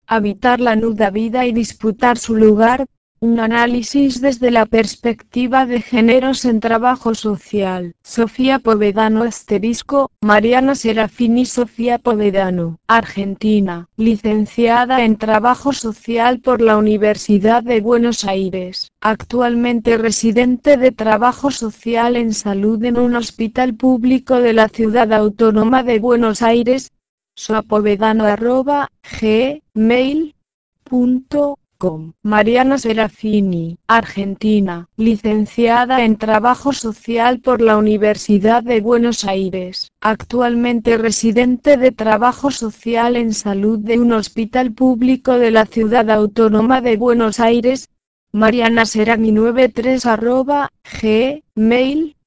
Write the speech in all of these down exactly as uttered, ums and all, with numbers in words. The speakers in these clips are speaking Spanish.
habitar la nuda vida y disputar su lugar. Un análisis desde la perspectiva de géneros en trabajo social. Sofía Povedano asterisco, Mariana Serafini. Sofía Povedano, Argentina, licenciada en Trabajo Social por la Universidad de Buenos Aires, actualmente residente de Trabajo Social en Salud en un hospital público de la Ciudad Autónoma de Buenos Aires. soapovedano arroba gmail punto com. Mariana Serafini, Argentina, licenciada en Trabajo Social por la Universidad de Buenos Aires, actualmente residente de Trabajo Social en Salud de un hospital público de la Ciudad Autónoma de Buenos Aires. Mariana Serafini noventa y tres arroba gmail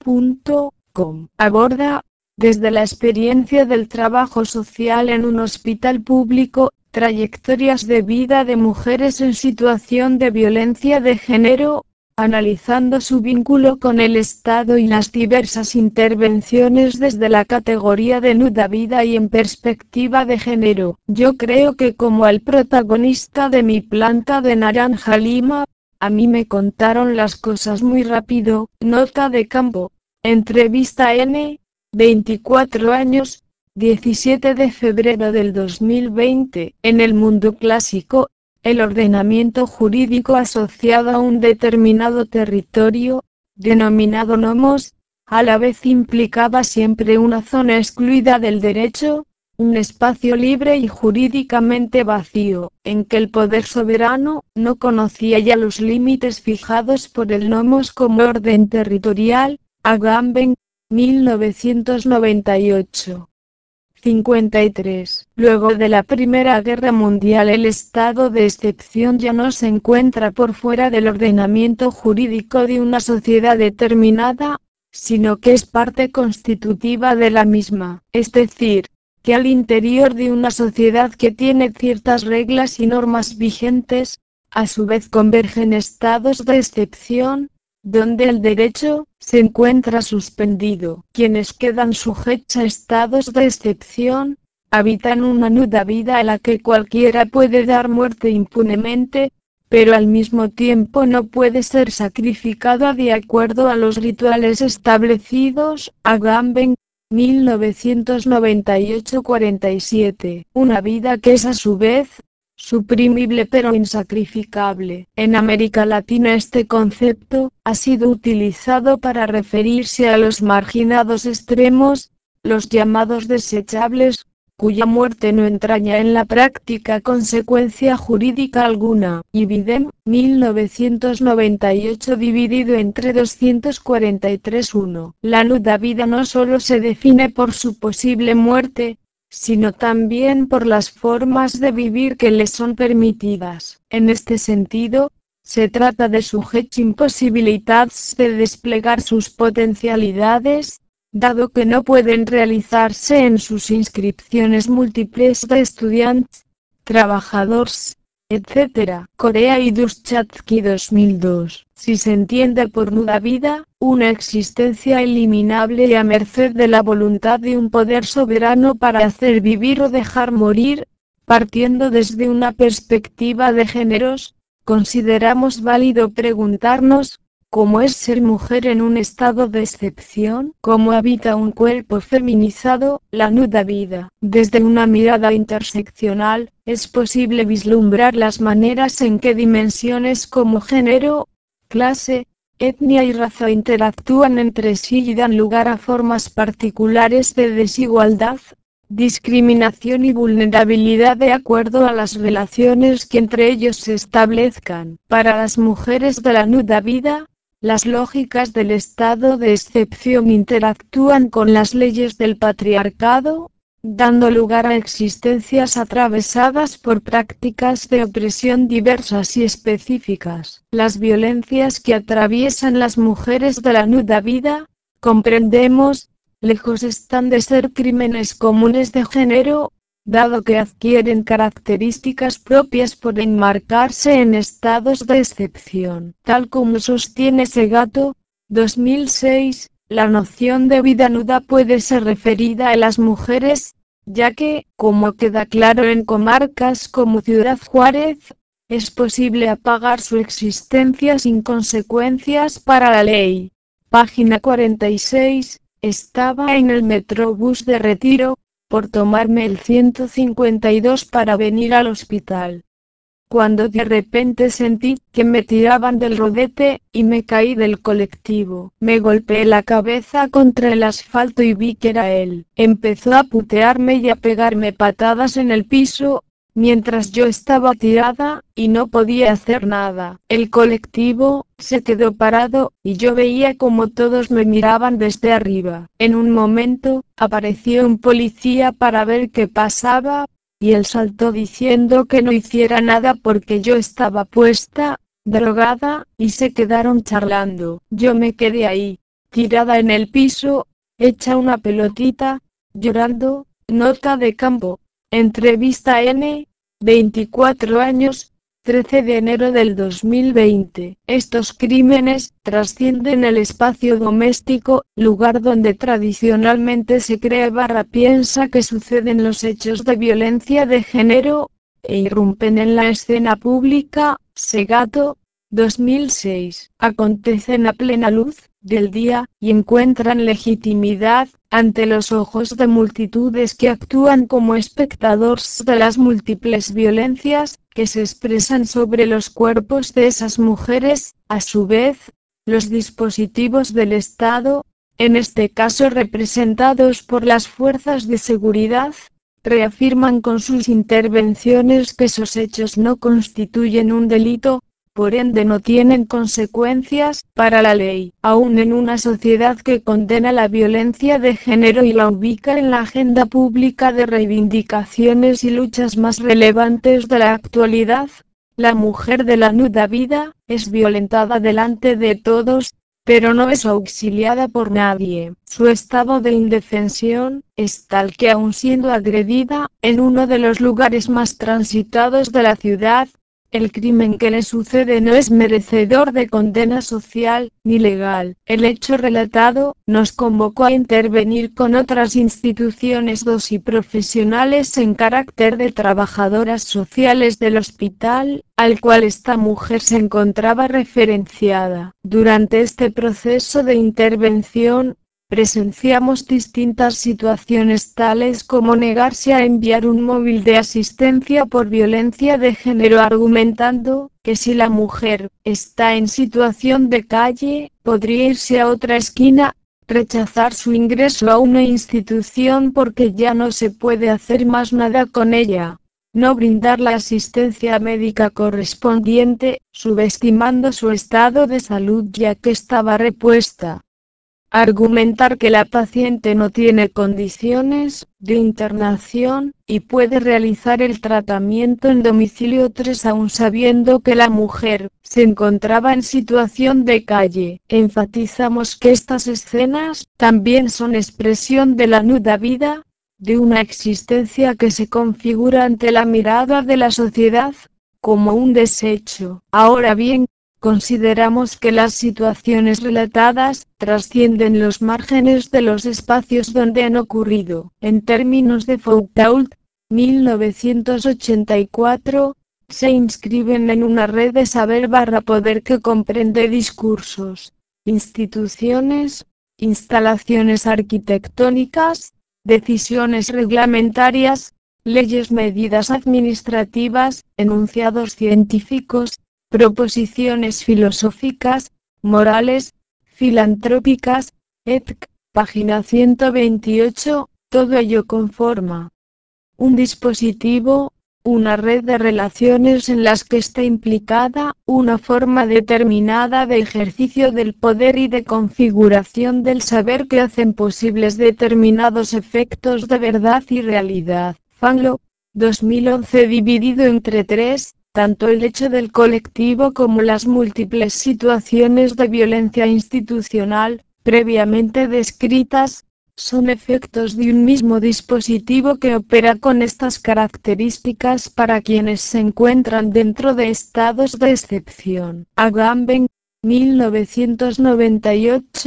punto com. Aborda, desde la experiencia del trabajo social en un hospital público, trayectorias de vida de mujeres en situación de violencia de género, analizando su vínculo con el Estado y las diversas intervenciones desde la categoría de nuda vida y en perspectiva de género. Yo creo que como al protagonista de Mi planta de naranja lima, a mí me contaron las cosas muy rápido. Nota de campo. Entrevista N, veinticuatro años, diecisiete de febrero del dos mil veinte. En el mundo clásico, el ordenamiento jurídico asociado a un determinado territorio, denominado nomos, a la vez implicaba siempre una zona excluida del derecho, un espacio libre y jurídicamente vacío, en que el poder soberano no conocía ya los límites fijados por el nomos como orden territorial. Agamben, mil novecientos noventa y ocho. cincuenta y tres. Luego de la Primera Guerra Mundial, el estado de excepción ya no se encuentra por fuera del ordenamiento jurídico de una sociedad determinada, sino que es parte constitutiva de la misma, es decir, que al interior de una sociedad que tiene ciertas reglas y normas vigentes, a su vez convergen estados de excepción, donde el derecho se encuentra suspendido. Quienes quedan sujetos a estados de excepción, habitan una nuda vida a la que cualquiera puede dar muerte impunemente, pero al mismo tiempo no puede ser sacrificado de acuerdo a los rituales establecidos. Agamben, mil novecientos noventa y ocho a cuarenta y siete. Una vida que es a su vez suprimible pero insacrificable. En América Latina este concepto ha sido utilizado para referirse a los marginados extremos, los llamados desechables, cuya muerte no entraña en la práctica consecuencia jurídica alguna. Ibidem, mil novecientos noventa y ocho dividido entre doscientos cuarenta y tres uno. La nuda vida no solo se define por su posible muerte, sino también por las formas de vivir que le son permitidas. En este sentido, se trata de sujetos imposibilitados de desplegar sus potencialidades, dado que no pueden realizarse en sus inscripciones múltiples de estudiantes, trabajadores, etcétera. Corea y Duschatski dos mil dos. Si se entiende por nuda vida, una existencia eliminable y a merced de la voluntad de un poder soberano para hacer vivir o dejar morir, partiendo desde una perspectiva de géneros, consideramos válido preguntarnos, ¿cómo es ser mujer en un estado de excepción? ¿Cómo habita un cuerpo feminizado, la nuda vida? Desde una mirada interseccional, es posible vislumbrar las maneras en que dimensiones como género, clase, etnia y raza interactúan entre sí y dan lugar a formas particulares de desigualdad, discriminación y vulnerabilidad de acuerdo a las relaciones que entre ellos se establezcan. Para las mujeres de la nuda vida, las lógicas del estado de excepción interactúan con las leyes del patriarcado, dando lugar a existencias atravesadas por prácticas de opresión diversas y específicas. Las violencias que atraviesan las mujeres de la nuda vida, comprendemos, lejos están de ser crímenes comunes de género, dado que adquieren características propias por enmarcarse en estados de excepción. Tal como sostiene Segato, dos mil seis, la noción de vida nuda puede ser referida a las mujeres, ya que, como queda claro en comarcas como Ciudad Juárez, es posible apagar su existencia sin consecuencias para la ley. Página cuarenta y seis. Estaba en el Metrobús de Retiro, por tomarme el ciento cincuenta y dos para venir al hospital, cuando de repente sentí que me tiraban del rodete, y me caí del colectivo. Me golpeé la cabeza contra el asfalto y vi que era él. Empezó a putearme y a pegarme patadas en el piso, mientras yo estaba tirada, y no podía hacer nada. El colectivo se quedó parado, y yo veía como todos me miraban desde arriba. En un momento, apareció un policía para ver qué pasaba, y él saltó diciendo que no hiciera nada porque yo estaba puesta, drogada, y se quedaron charlando. Yo me quedé ahí, tirada en el piso, hecha una pelotita, llorando. Nota de campo. Entrevista N, veinticuatro años, trece de enero del dos mil veinte. Estos crímenes trascienden el espacio doméstico, lugar donde tradicionalmente se cree barra piensa que suceden los hechos de violencia de género, e irrumpen en la escena pública. Segato, dos mil seis. Acontecen a plena luz del día, y encuentran legitimidad ante los ojos de multitudes que actúan como espectadores de las múltiples violencias que se expresan sobre los cuerpos de esas mujeres. A su vez, los dispositivos del Estado, en este caso representados por las fuerzas de seguridad, reafirman con sus intervenciones que esos hechos no constituyen un delito, por ende no tienen consecuencias para la ley. Aún en una sociedad que condena la violencia de género y la ubica en la agenda pública de reivindicaciones y luchas más relevantes de la actualidad, la mujer de la nuda vida es violentada delante de todos, pero no es auxiliada por nadie. Su estado de indefensión es tal que, aun siendo agredida en uno de los lugares más transitados de la ciudad, el crimen que le sucede no es merecedor de condena social ni legal. El hecho relatado nos convocó a intervenir con otras instituciones dos y profesionales en carácter de trabajadoras sociales del hospital, al cual esta mujer se encontraba referenciada. Durante este proceso de intervención, presenciamos distintas situaciones tales como negarse a enviar un móvil de asistencia por violencia de género argumentando que si la mujer está en situación de calle, podría irse a otra esquina, rechazar su ingreso a una institución porque ya no se puede hacer más nada con ella, no brindar la asistencia médica correspondiente, subestimando su estado de salud ya que estaba repuesta. Argumentar que la paciente no tiene condiciones de internación, y puede realizar el tratamiento en domicilio tres aun sabiendo que la mujer se encontraba en situación de calle. Enfatizamos que estas escenas también son expresión de la nuda vida, de una existencia que se configura ante la mirada de la sociedad como un desecho. Ahora bien, consideramos que las situaciones relatadas trascienden los márgenes de los espacios donde han ocurrido. En términos de Foucault, mil novecientos ochenta y cuatro, se inscriben en una red de saber barra poder que comprende discursos, instituciones, instalaciones arquitectónicas, decisiones reglamentarias, leyes, medidas administrativas, enunciados científicos, proposiciones filosóficas, morales, filantrópicas, etcétera. Página ciento veintiocho, todo ello conforma un dispositivo, una red de relaciones en las que está implicada una forma determinada de ejercicio del poder y de configuración del saber que hacen posibles determinados efectos de verdad y realidad. Fanlo, dos mil once. Dividido entre tres, tanto el hecho del colectivo como las múltiples situaciones de violencia institucional, previamente descritas, son efectos de un mismo dispositivo que opera con estas características para quienes se encuentran dentro de estados de excepción. Agamben, mil novecientos noventa y ocho,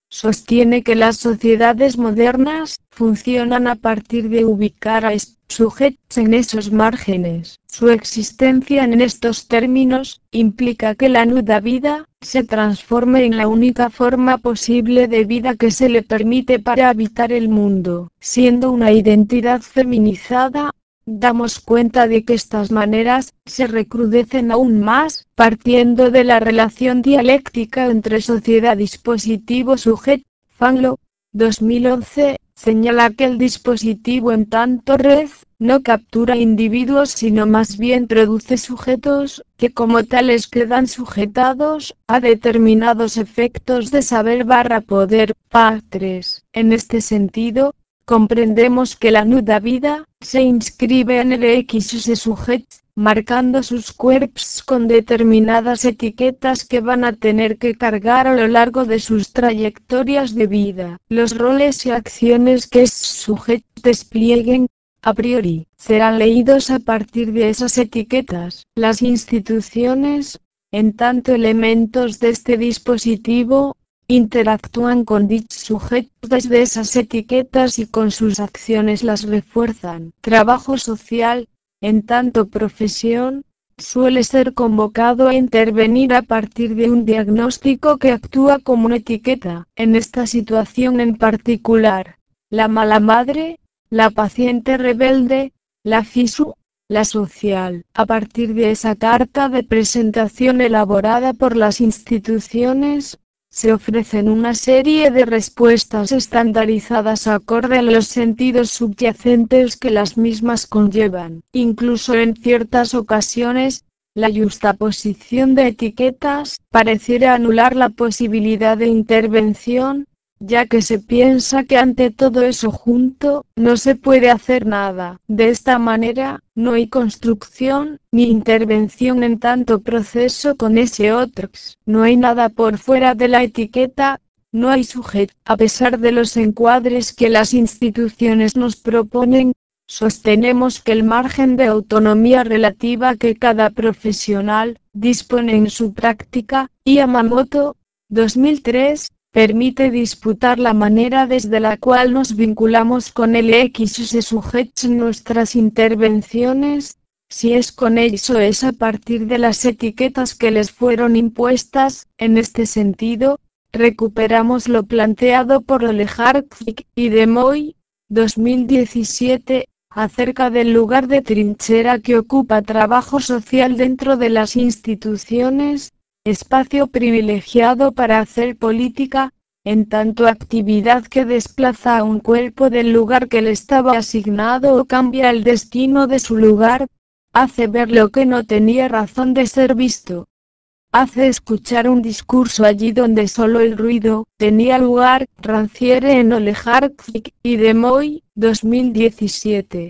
Sostiene que las sociedades modernas funcionan a partir de ubicar a estos sujetos en esos márgenes. Su existencia en estos términos implica que la nuda vida se transforme en la única forma posible de vida que se le permite para habitar el mundo. Siendo una identidad feminizada, damos cuenta de que estas maneras se recrudecen aún más, partiendo de la relación dialéctica entre sociedad-dispositivo-sujeto. Fanglo, dos mil once, señala que el dispositivo en tanto red, no captura individuos sino más bien produce sujetos, que como tales quedan sujetados a determinados efectos de saber barra poder. Pa. tres. En este sentido, comprendemos que la nuda vida se inscribe en el X sus sujetos, marcando sus cuerpos con determinadas etiquetas que van a tener que cargar a lo largo de sus trayectorias de vida. Los roles y acciones que esos sujetos desplieguen, a priori, serán leídos a partir de esas etiquetas. Las instituciones, en tanto elementos de este dispositivo, interactúan con dichos sujetos desde esas etiquetas y con sus acciones las refuerzan. Trabajo social, en tanto profesión, suele ser convocado a intervenir a partir de un diagnóstico que actúa como una etiqueta. En esta situación en particular, la mala madre, la paciente rebelde, la FISU, la social. A partir de esa carta de presentación elaborada por las instituciones, se ofrecen una serie de respuestas estandarizadas acorde a los sentidos subyacentes que las mismas conllevan. Incluso en ciertas ocasiones, la yuxtaposición de etiquetas pareciera anular la posibilidad de intervención, ya que se piensa que ante todo eso junto, no se puede hacer nada. De esta manera, no hay construcción, ni intervención en tanto proceso con ese otros. No hay nada por fuera de la etiqueta, no hay sujeto. A pesar de los encuadres que las instituciones nos proponen, sostenemos que el margen de autonomía relativa que cada profesional dispone en su práctica, Yamamoto, dos mil tres, permite disputar la manera desde la cual nos vinculamos con el X o sujetos en nuestras intervenciones, si es con ellos o es a partir de las etiquetas que les fueron impuestas. En este sentido, recuperamos lo planteado por Olejarczyk y Demoy, dos mil diecisiete, acerca del lugar de trinchera que ocupa trabajo social dentro de las instituciones, espacio privilegiado para hacer política, en tanto actividad que desplaza a un cuerpo del lugar que le estaba asignado o cambia el destino de su lugar, hace ver lo que no tenía razón de ser visto. Hace escuchar un discurso allí donde solo el ruido tenía lugar. Ranciere en Olejarczyk y Demoy, dos mil diecisiete.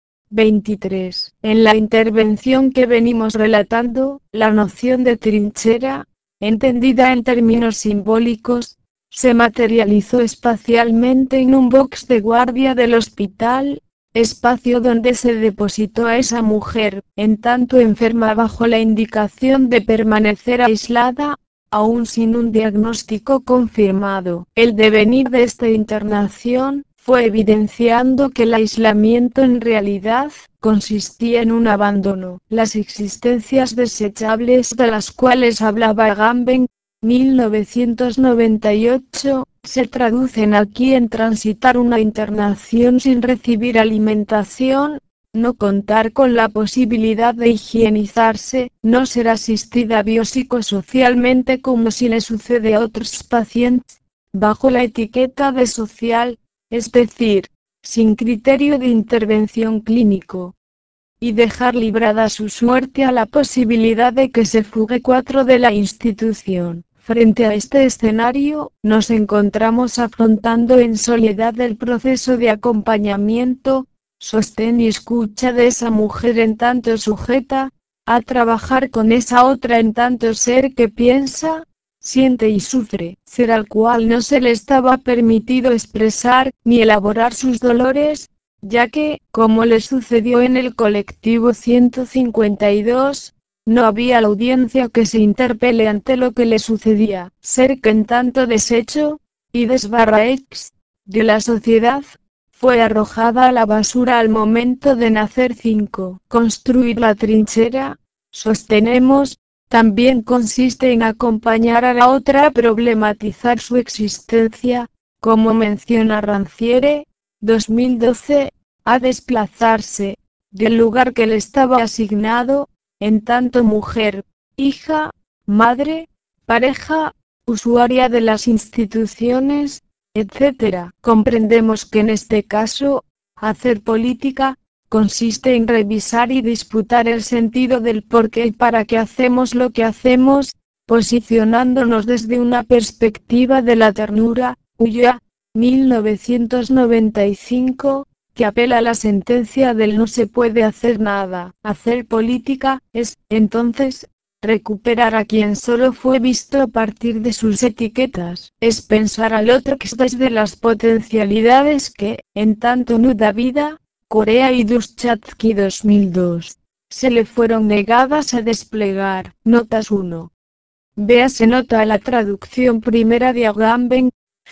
veintitrés. En la intervención que venimos relatando, la noción de trinchera, entendida en términos simbólicos, se materializó espacialmente en un box de guardia del hospital, espacio donde se depositó a esa mujer, en tanto enferma bajo la indicación de permanecer aislada, aún sin un diagnóstico confirmado. El devenir de esta internación fue evidenciando que el aislamiento en realidad consistía en un abandono. Las existencias desechables de las cuales hablaba Agamben, mil novecientos noventa y ocho, se traducen aquí en transitar una internación sin recibir alimentación, no contar con la posibilidad de higienizarse, no ser asistida biopsicosocialmente como si le sucede a otros pacientes, bajo la etiqueta de social, es decir, sin criterio de intervención clínico, y dejar librada su suerte a la posibilidad de que se fugue cuatro de la institución. Frente a este escenario, nos encontramos afrontando en soledad el proceso de acompañamiento, sostén y escucha de esa mujer en tanto sujeta, a trabajar con esa otra en tanto ser que piensa, siente y sufre, ser al cual no se le estaba permitido expresar, ni elaborar sus dolores, ya que, como le sucedió en el colectivo ciento cincuenta y dos, no había la audiencia que se interpele ante lo que le sucedía, ser que en tanto deshecho, ides barra X, de la sociedad, fue arrojada a la basura al momento de nacer. cinco. Construir la trinchera, sostenemos, también consiste en acompañar a la otra a problematizar su existencia, como menciona Ranciere, dos mil doce, a desplazarse, del lugar que le estaba asignado, en tanto mujer, hija, madre, pareja, usuaria de las instituciones, etcétera. Comprendemos que en este caso, hacer política, consiste en revisar y disputar el sentido del por qué y para qué hacemos lo que hacemos, posicionándonos desde una perspectiva de la ternura, Ulloa, mil novecientos noventa y cinco, que apela a la sentencia del no se puede hacer nada. Hacer política, es, entonces, recuperar a quien solo fue visto a partir de sus etiquetas, es pensar al otro que desde las potencialidades que, en tanto nuda vida, Corea y Dushchatski dos mil dos, se le fueron negadas a desplegar. Notas uno. Véase nota a la traducción primera de Agamben,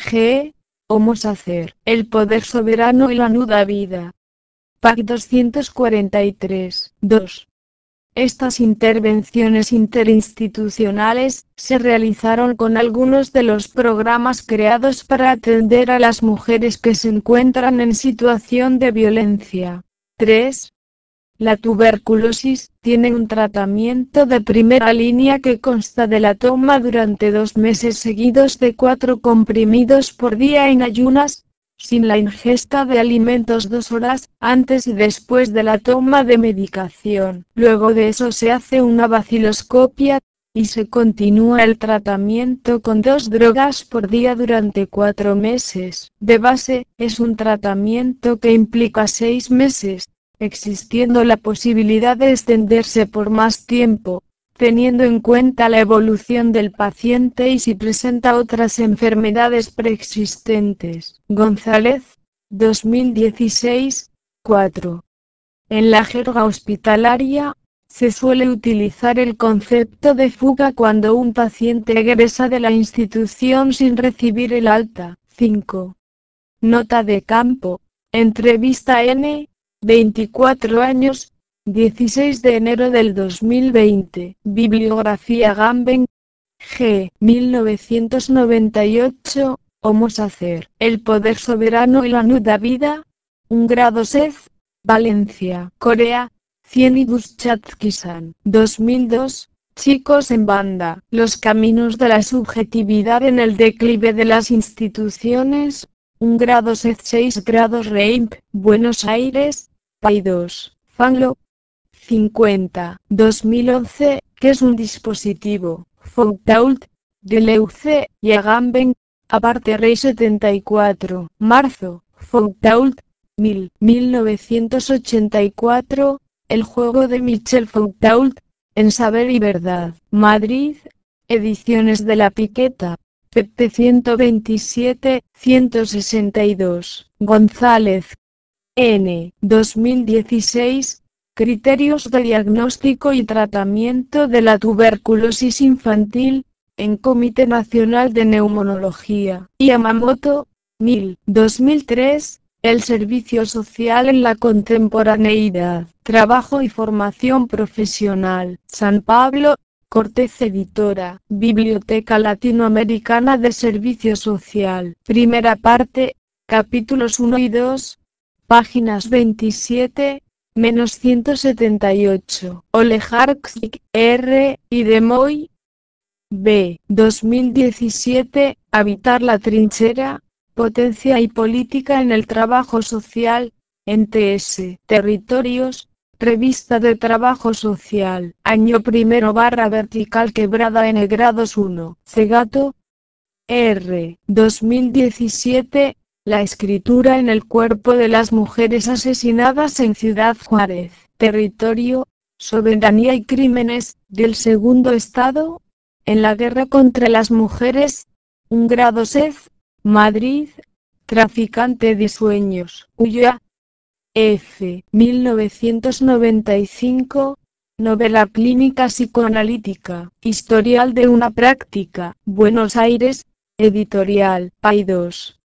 G. Homo Sacer, el poder soberano y la nuda vida. Página doscientos cuarenta y tres. dos. Estas intervenciones interinstitucionales se realizaron con algunos de los programas creados para atender a las mujeres que se encuentran en situación de violencia. tres. La tuberculosis tiene un tratamiento de primera línea que consta de la toma durante dos meses seguidos de cuatro comprimidos por día en ayunas, sin la ingesta de alimentos dos horas, antes y después de la toma de medicación. Luego de eso se hace una vaciloscopia, y se continúa el tratamiento con dos drogas por día durante cuatro meses. De base, es un tratamiento que implica seis meses, existiendo la posibilidad de extenderse por más tiempo, teniendo en cuenta la evolución del paciente y si presenta otras enfermedades preexistentes. González, dos mil dieciséis, cuatro. En la jerga hospitalaria, se suele utilizar el concepto de fuga cuando un paciente egresa de la institución sin recibir el alta. cinco. Nota de campo. Entrevista N. veinticuatro años, dieciséis de enero del dos mil veinte. Bibliografía Agamben, G. mil novecientos noventa y ocho, Homo Sacer, el poder soberano y la nuda vida. Un grado sed, Valencia, Corea, cien y Dushchatski-san, dos mil dos. Chicos en banda, los caminos de la subjetividad en el declive de las instituciones. Un grado sed seis grados Reimp, Buenos Aires, Pay dos, Fanlo, cincuenta, dos mil once, que es un dispositivo, Foucault, Deleuze, y Agamben, aparte Rey setenta y cuatro, marzo, Foucault, mil, mil novecientos ochenta y cuatro, el juego de Michel Foucault, en Saber y Verdad, Madrid, Ediciones de la Piqueta. pp ciento veintisiete, ciento sesenta y dos. González, N. dos mil dieciséis. Criterios de diagnóstico y tratamiento de la tuberculosis infantil, en Comité Nacional de Neumonología. Yamamoto, mil, dos mil tres. El servicio social en la contemporaneidad, trabajo y formación profesional. San Pablo, Cortez Editora, Biblioteca Latinoamericana de Servicio Social. Primera parte, capítulos uno y dos, páginas veintisiete, menos ciento setenta y ocho. Olejarczyk, R. y de Moy, B. dos mil diecisiete, Habitar la trinchera, potencia y política en el trabajo social, en T S. Territorios, Revista de Trabajo Social, año primero barra vertical quebrada N grados uno. Cegato, R. dos mil diecisiete, La escritura en el cuerpo de las mujeres asesinadas en Ciudad Juárez. Territorio, soberanía y crímenes, del segundo estado, en la guerra contra las mujeres. Un grado sed, Madrid, Traficante de sueños, Ulloa. F. mil novecientos noventa y cinco, novela clínica psicoanalítica, historial de una práctica, Buenos Aires, Editorial, Paidós.